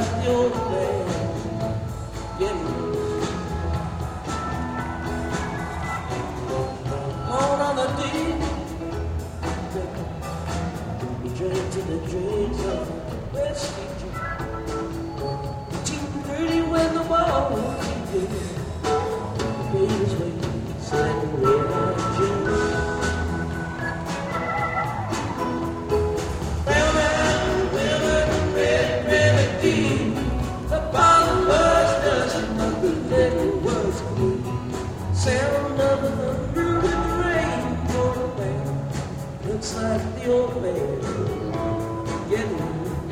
like the old man. All on the deep, he drank to the dregs of the West Street. 1830 when the war began, the baby's waist like a red-hot gin. Sound of the thunder with the rain going down. Looks like the old man getting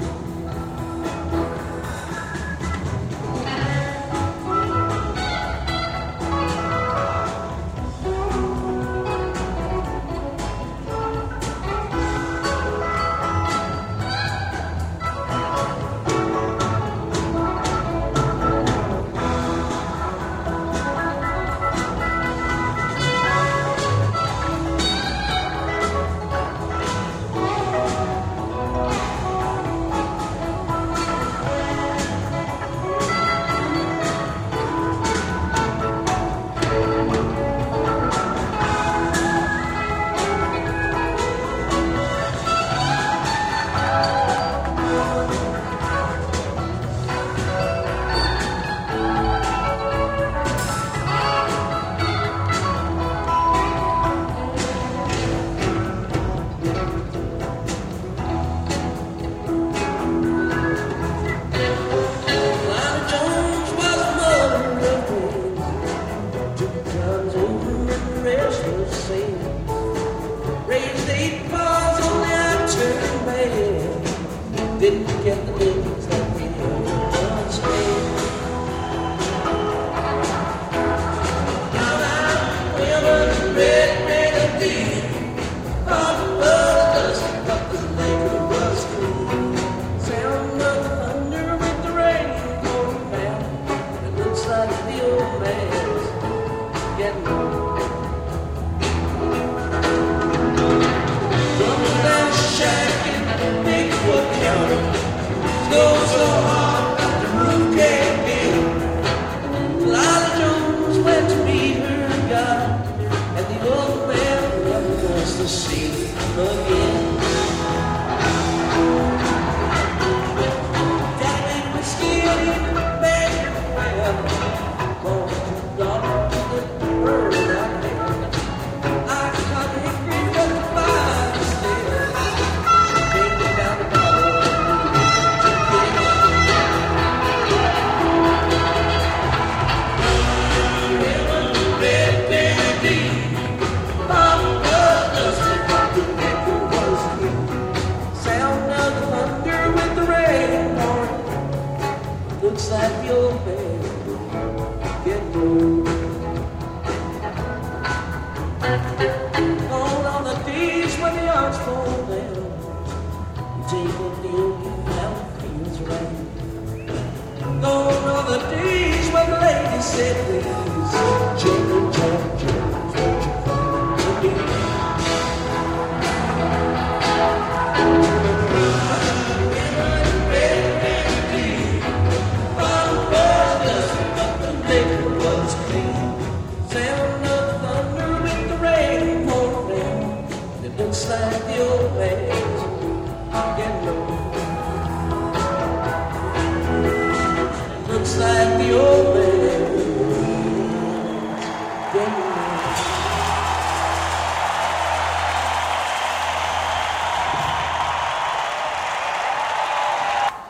raised 8 bars on that turn man. Didn't get the things that we once made. Now I'm willing to red melody. All the buzz doesn't cut the labor was through. Sound of thunder with the rain going down. It looks like the old man's getting old. Go so hard that the roof can't build. Lila Jones went to meet her God, and the old man never wants to see him again. Daddy was scared, made him well. Going to God with the bird out there. I got hungry for the fire still. Take me down the bottle. Looks like the old man getting old. Gone on the days when the odds fall down. Take a deal, now it feels right. Gone on the days when the lady said please.